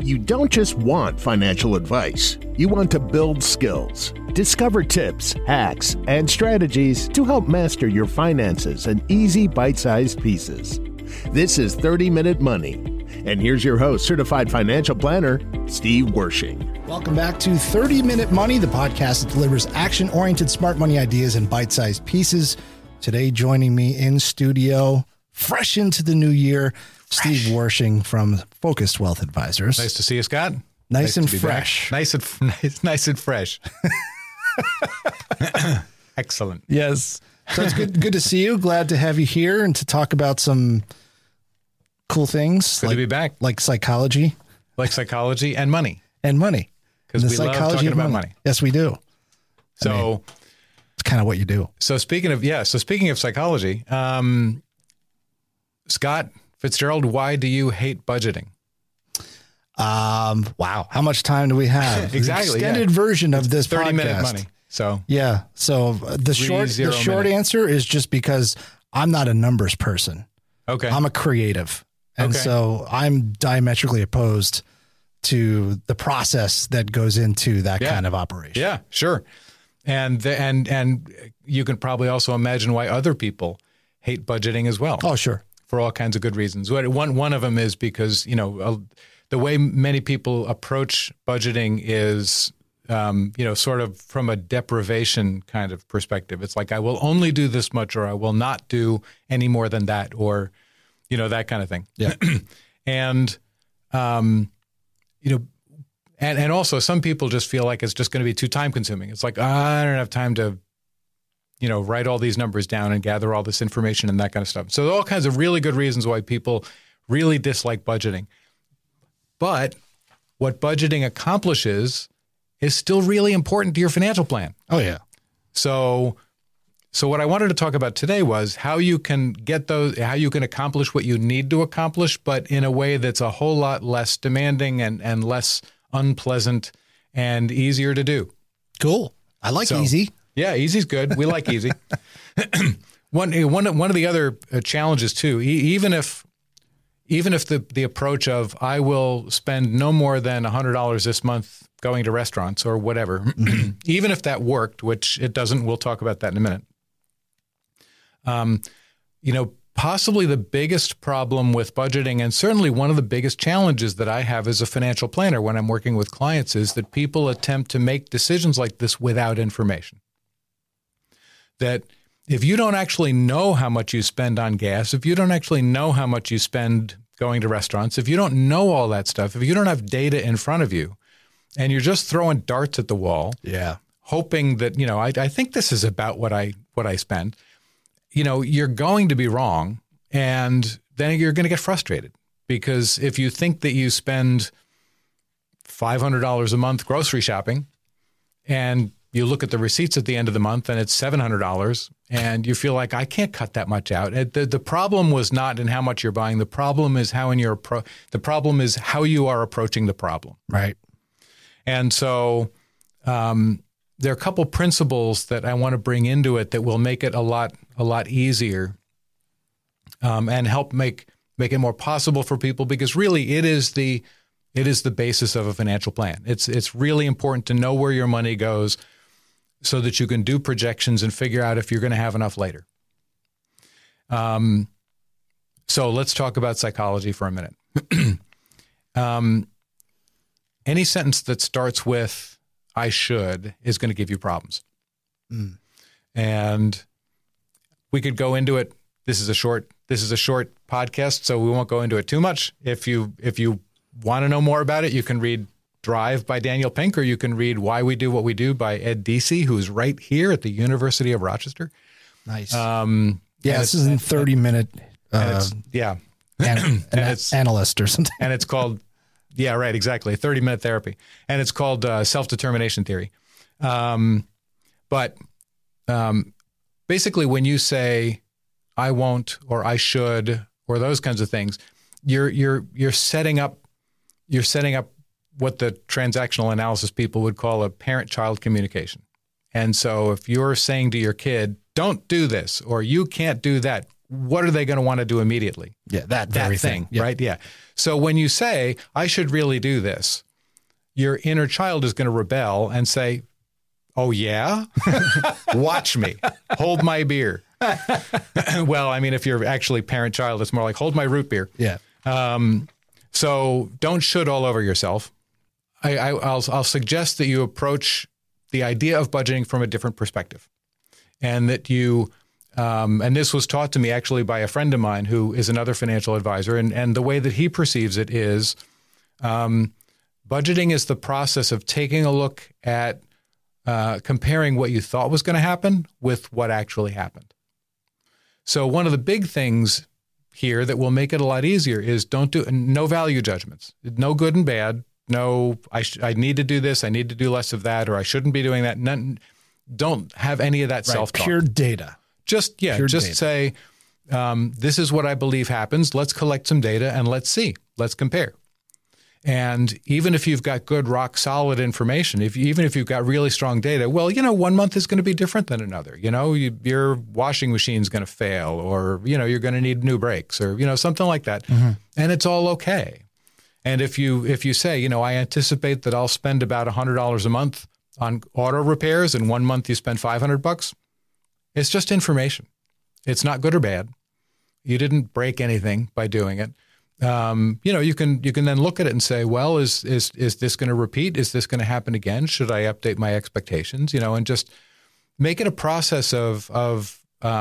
You don't just want financial advice. You want to build skills, discover tips, hacks, and strategies to help master your finances in easy bite-sized pieces. This is 30-Minute Money. And here's your host, certified financial planner, Steve Wershing. Welcome back to 30-Minute Money, the podcast that delivers action-oriented smart money ideas in bite-sized pieces. Today, joining me in studio, fresh into the new year, Steve Wershing from Focused Wealth Advisors. Nice to see you, Scott. Nice and fresh. Nice and fresh. Excellent. Yes. So it's good to see you. Glad to have you here and to talk about some cool things. Good to be back. Like psychology. Like psychology and money. And money. Because we love talking about money. Yes, we do. So it's kind of what you do. So speaking of psychology, Scott Fitzgerald, why do you hate budgeting? Wow. How much time do we have? Exactly. The extended version of this 30-minute podcast. money. So yeah. So the short answer is just because I'm not a numbers person. Okay. I'm a creative. And so I'm diametrically opposed to the process that goes into that kind of operation. Yeah, sure. And you can probably also imagine why other people hate budgeting as well. Oh, sure. For all kinds of good reasons. One of them is because, the way many people approach budgeting is, sort of from a deprivation kind of perspective. It's like, I will only do this much, or I will not do any more than that, or, that kind of thing. Yeah. And also some people just feel like it's just going to be too time consuming. It's like, I don't have time to, write all these numbers down and gather all this information and that kind of stuff. So there are all kinds of really good reasons why people really dislike budgeting. But what budgeting accomplishes is still really important to your financial plan. Oh, yeah. So what I wanted to talk about today was how you can how you can accomplish what you need to accomplish, but in a way that's a whole lot less demanding and less unpleasant and easier to do. Cool. I like easy. Yeah, easy's good. We like easy. One of the other challenges too, even if the approach of I will spend no more than $100 this month going to restaurants or whatever, even if that worked, which it doesn't, we'll talk about that in a minute. Possibly the biggest problem with budgeting, and certainly one of the biggest challenges that I have as a financial planner when I'm working with clients, is that people attempt to make decisions like this without information. That if you don't actually know how much you spend on gas, if you don't actually know how much you spend going to restaurants, if you don't know all that stuff, if you don't have data in front of you, and you're just throwing darts at the wall, hoping that, I think this is about what I spend, you're going to be wrong, and then you're going to get frustrated. Because if you think that you spend $500 a month grocery shopping, and you look at the receipts at the end of the month and it's $700, and you feel like I can't cut that much out. The problem was not in how much you're buying. The problem is how you are approaching the problem. Right. And so there are a couple principles that I want to bring into it that will make it a lot easier and help make it more possible for people, because really it is the basis of a financial plan. It's really important to know where your money goes so that you can do projections and figure out if you're going to have enough later. So let's talk about psychology for a minute. Any sentence that starts with "I should" is going to give you problems. And we could go into it. This is a short podcast, so we won't go into it too much. If you want to know more about it, you can read Drive by Daniel Pink, or you can read Why We Do What We Do by Ed Deci, who's right here at the University of Rochester. Nice. This is in 30-minute analyst or something. And it's called, exactly, 30-minute therapy. And it's called self-determination theory. But basically when you say I won't or I should or those kinds of things, you're setting up what the transactional analysis people would call a parent-child communication. And so if you're saying to your kid, don't do this, or you can't do that, what are they going to want to do immediately? Yeah, that very thing. Yeah. Right? Yeah. So when you say, I should really do this, your inner child is going to rebel and say, oh, yeah? Watch me. Hold my beer. Well, I mean, if you're actually parent-child, it's more like, hold my root beer. Yeah. So don't should all over yourself. I'll suggest that you approach the idea of budgeting from a different perspective. And that you, and this was taught to me actually by a friend of mine who is another financial advisor. And the way that he perceives it is budgeting is the process of taking a look at comparing what you thought was going to happen with what actually happened. So one of the big things here that will make it a lot easier is no value judgments, no good and bad. No, I need to do this. I need to do less of that, or I shouldn't be doing that. Don't have any of that self-talk. Pure data. Just say, this is what I believe happens. Let's collect some data and let's see. Let's compare. And even if you've got good, rock solid information, even if you've got really strong data, well, 1 month is going to be different than another. Your washing machine's going to fail, or, you're going to need new brakes, or, something like that. Mm-hmm. And it's all okay. And if you say, I anticipate that I'll spend about $100 a month on auto repairs, and 1 month you spend $500, it's just information. It's not good or bad. You didn't break anything by doing it. You can then look at it and say, well, is this going to repeat? Is this going to happen again? Should I update my expectations? And just make it a process of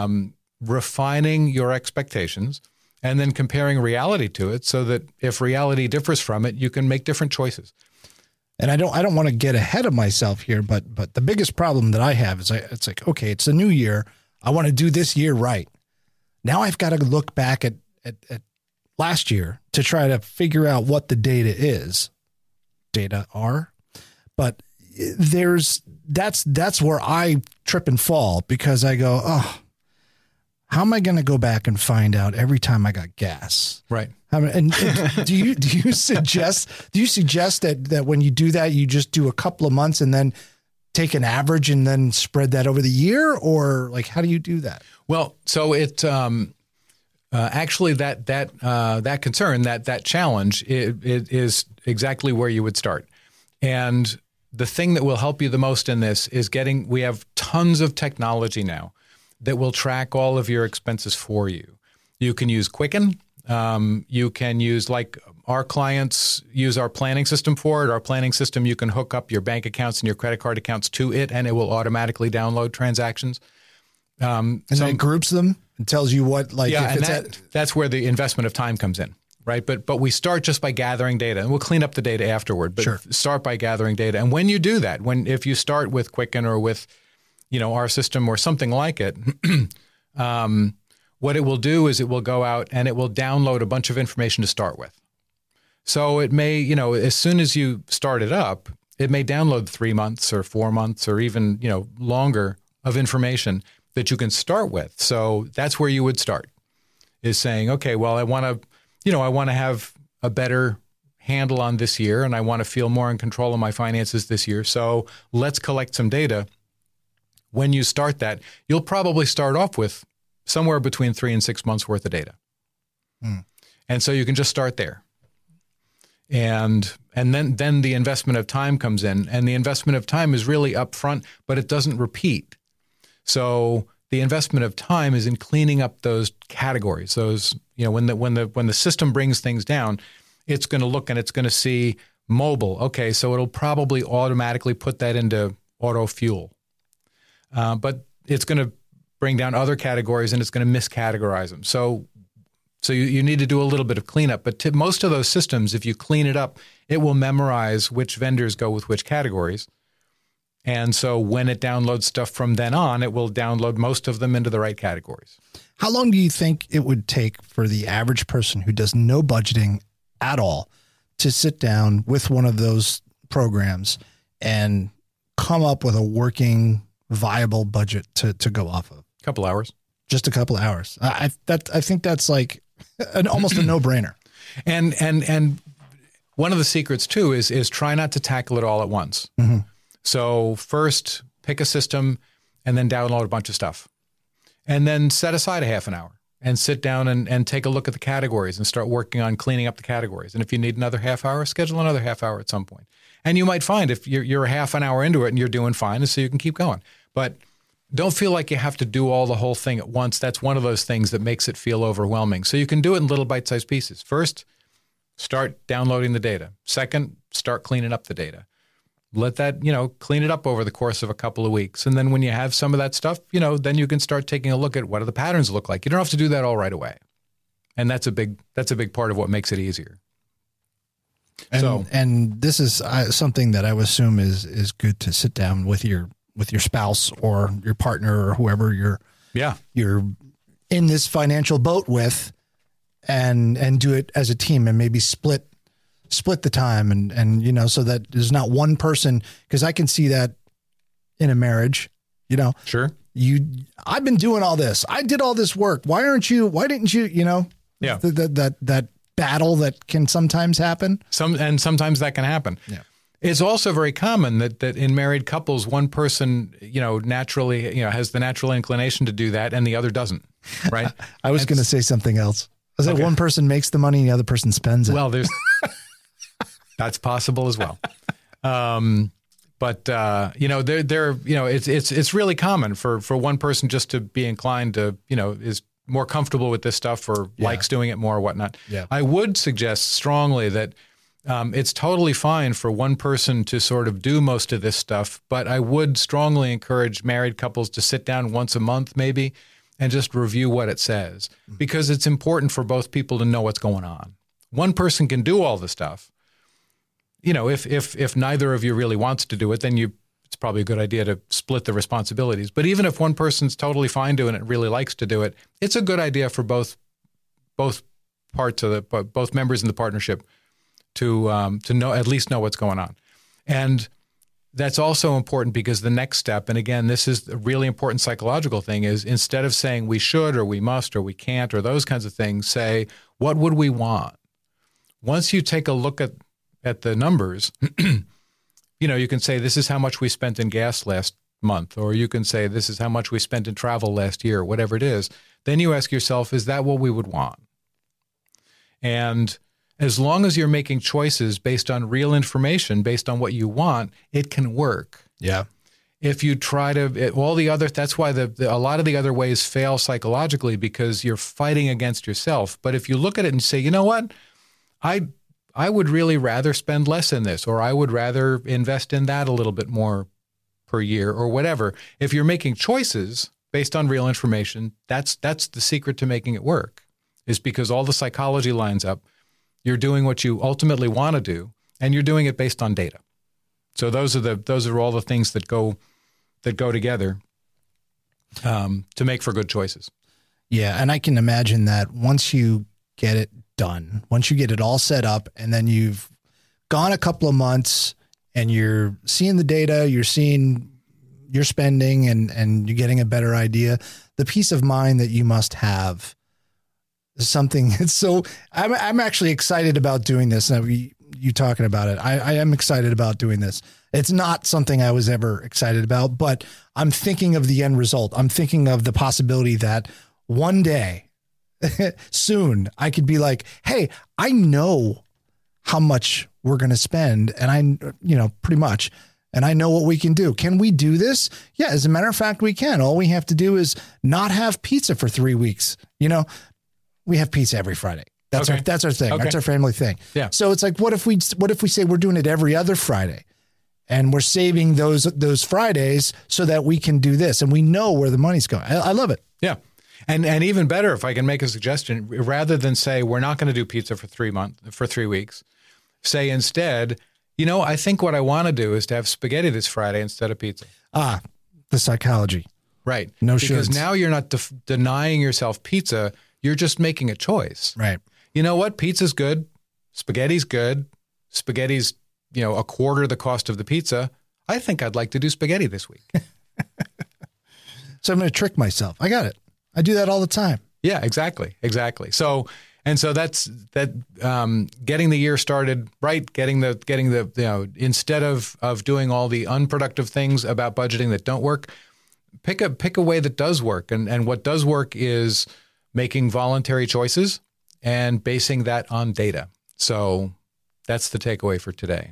refining your expectations and then comparing reality to it, so that if reality differs from it, you can make different choices. And I don't want to get ahead of myself here, but the biggest problem that I have is it's like, okay, it's a new year. I want to do this year right. Now I've got to look back at last year to try to figure out what the data is. Data are, but that's where I trip and fall, because I go, oh, how am I going to go back and find out every time I got gas? Right. And do you suggest that when you do that, you just do a couple of months and then take an average and then spread that over the year, or like, how do you do that? Well, so it actually that concern, that challenge, it is exactly where you would start. And the thing that will help you the most in this is we have tons of technology now that will track all of your expenses for you. You can use Quicken. You can use, like, our clients use our planning system for it. Our planning system, you can hook up your bank accounts and your credit card accounts to it, and it will automatically download transactions. And then it groups them and tells you what, like, yeah, if and that's where the investment of time comes in, right? But we start just by gathering data, and we'll clean up the data afterward. But sure. Start by gathering data. And when you do that, if you start with Quicken or with our system or something like it, what it will do is it will go out and it will download a bunch of information to start with. So it may, as soon as you start it up, it may download 3 months or 4 months or even, longer of information that you can start with. So that's where you would start, is saying, okay, well, I want to have a better handle on this year, and I want to feel more in control of my finances this year. So let's collect some data. When you start that, you'll probably start off with somewhere between 3 and 6 months worth of data. And so you can just start there. And then the investment of time comes in, and the investment of time is really upfront, but it doesn't repeat. So the investment of time is in cleaning up those categories. Those, when the system brings things down, it's going to look and it's going to see mobile. Okay, so it'll probably automatically put that into auto fuel. But it's going to bring down other categories and it's going to miscategorize them. So you need to do a little bit of cleanup. But most of those systems, if you clean it up, it will memorize which vendors go with which categories. And so when it downloads stuff from then on, it will download most of them into the right categories. How long do you think it would take for the average person who does no budgeting at all to sit down with one of those programs and come up with a working, viable budget to go off of? A couple hours. Just a couple hours. I think that's like almost a no-brainer. And one of the secrets too is try not to tackle it all at once. Mm-hmm. So first pick a system and then download a bunch of stuff. And then set aside a half an hour and sit down and take a look at the categories and start working on cleaning up the categories. And if you need another half hour, schedule another half hour at some point. And you might find if you're a half an hour into it and you're doing fine, and so you can keep going. But don't feel like you have to do all the whole thing at once. That's one of those things that makes it feel overwhelming. So you can do it in little bite-sized pieces. First, start downloading the data. Second, start cleaning up the data. Let that, clean it up over the course of a couple of weeks. And then when you have some of that stuff, then you can start taking a look at what do the patterns look like. You don't have to do that all right away. And that's a big part of what makes it easier. And this is something that I would assume is good to sit down with your spouse or your partner or whoever you're in this financial boat with, and do it as a team, and maybe split the time and so that there's not one person, because I can see that in a marriage, Sure. I've been doing all this. I did all this work. Why didn't you, Yeah. that battle that can sometimes happen. Sometimes that can happen. Yeah. It's also very common that in married couples, one person, naturally, has the natural inclination to do that and the other doesn't, right? I was going to say something else. I was like, one person makes the money and the other person spends it. Well, that's possible as well. It's really common for one person just to be inclined to, is more comfortable with this stuff or likes doing it more or whatnot. Yeah. I would suggest strongly that it's totally fine for one person to sort of do most of this stuff, but I would strongly encourage married couples to sit down once a month maybe and just review what it says, because it's important for both people to know what's going on. One person can do all the stuff. If neither of you really wants to do it, then it's probably a good idea to split the responsibilities. But even if one person's totally fine doing it, really likes to do it, it's a good idea for both parts of both members in the partnership to know, at least know what's going on. And that's also important because the next step, and again, this is a really important psychological thing, is instead of saying we should or we must or we can't or those kinds of things, say, what would we want? Once you take a look at the numbers, you can say, this is how much we spent in gas last month, or you can say, this is how much we spent in travel last year, whatever it is. Then you ask yourself, is that what we would want? And as long as you're making choices based on real information, based on what you want, it can work. Yeah. If you try to, that's why a lot of the other ways fail psychologically, because you're fighting against yourself. But if you look at it and say, you know what, I would really rather spend less in this, or I would rather invest in that a little bit more per year or whatever. If you're making choices based on real information, that's the secret to making it work, is because all the psychology lines up. You're doing what you ultimately want to do, and you're doing it based on data. So those are all the things that go together to make for good choices. Yeah, and I can imagine that once you get it done, once you get it all set up, and then you've gone a couple of months and you're seeing the data, you're seeing your spending, and you're getting a better idea, the peace of mind that you must have is something. So I'm actually excited about doing this. Now, you talking about it, I am excited about doing this. It's not something I was ever excited about, but I'm thinking of the end result. I'm thinking of the possibility that one day, soon, I could be like, hey, I know how much we're going to spend, and pretty much, and I know what we can do. Can we do this? Yeah, as a matter of fact, we can. All we have to do is not have pizza for 3 weeks. We have pizza every Friday. That's our thing. Okay. That's our family thing. Yeah. So it's like, what if we say we're doing it every other Friday, and we're saving those Fridays so that we can do this, and we know where the money's going. I love it. Yeah. And even better, if I can make a suggestion, rather than say we're not going to do pizza for 3 weeks, say instead, I think what I want to do is to have spaghetti this Friday instead of pizza. Ah, the psychology. Right. No shoulds. Because now you're not denying yourself pizza. You're just making a choice. Right. You know what? Pizza's good. Spaghetti's good. Spaghetti's, a quarter the cost of the pizza. I think I'd like to do spaghetti this week. So I'm going to trick myself. I got it. I do that all the time. Yeah, exactly. So that's getting the year started right, getting the instead of doing all the unproductive things about budgeting that don't work, pick a way that does work. And what does work is making voluntary choices and basing that on data. So that's the takeaway for today.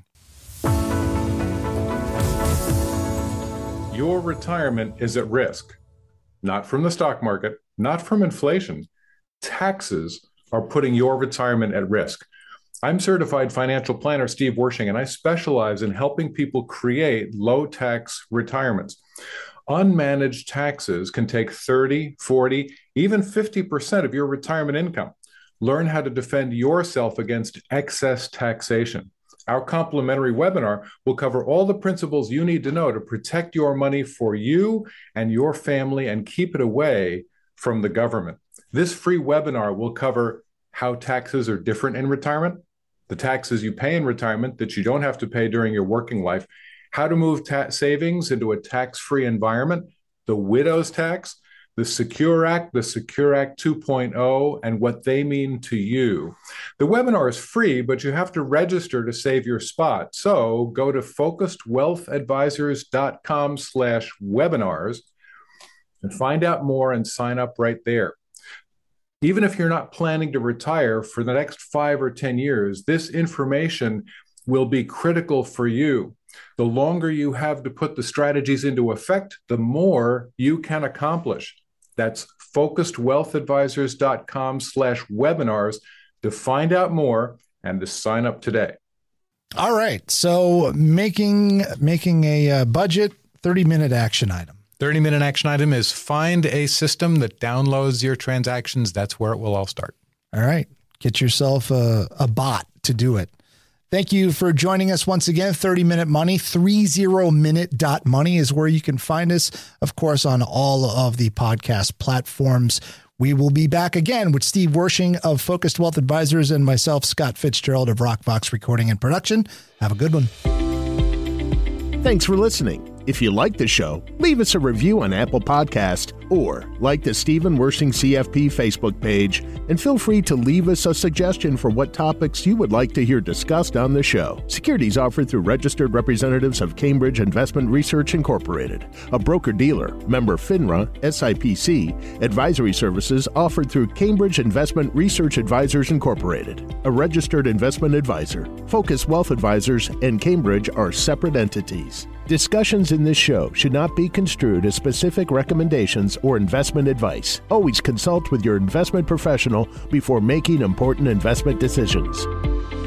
Your retirement is at risk, not from the stock market, not from inflation. Taxes are putting your retirement at risk. I'm certified financial planner Steve Wershing, and I specialize in helping people create low-tax retirements. Unmanaged taxes can take 30, 40, even 50% of your retirement income. Learn how to defend yourself against excess taxation. Our complimentary webinar will cover all the principles you need to know to protect your money for you and your family and keep it away from the government. This free webinar will cover how taxes are different in retirement, the taxes you pay in retirement that you don't have to pay during your working life, how to move savings into a tax-free environment, the widow's tax, the Secure Act 2.0, and what they mean to you. The webinar is free, but you have to register to save your spot. So go to focusedwealthadvisors.com/webinars and find out more and sign up right there. Even if you're not planning to retire for the next 5 or 10 years, this information will be critical for you. The longer you have to put the strategies into effect, the more you can accomplish. That's focusedwealthadvisors.com/webinars to find out more and to sign up today. All right. So making a budget, 30-minute action item. 30-minute action item is find a system that downloads your transactions. That's where it will all start. All right. Get yourself a bot to do it. Thank you for joining us once again. 30-Minute Money, 30minute.money is where you can find us, of course, on all of the podcast platforms. We will be back again with Steve Wershing of Focused Wealth Advisors and myself, Scott Fitzgerald of Rockvox Recording and Production. Have a good one. Thanks for listening. If you like the show, leave us a review on Apple Podcast or like the Stephen Wershing CFP Facebook page, and feel free to leave us a suggestion for what topics you would like to hear discussed on the show. Securities offered through registered representatives of Cambridge Investment Research Incorporated, a broker-dealer, member FINRA, SIPC. Advisory services offered through Cambridge Investment Research Advisors Incorporated, a registered investment advisor. Focused Wealth Advisors and Cambridge are separate entities. Discussions in this show should not be construed as specific recommendations or investment advice. Always consult with your investment professional before making important investment decisions.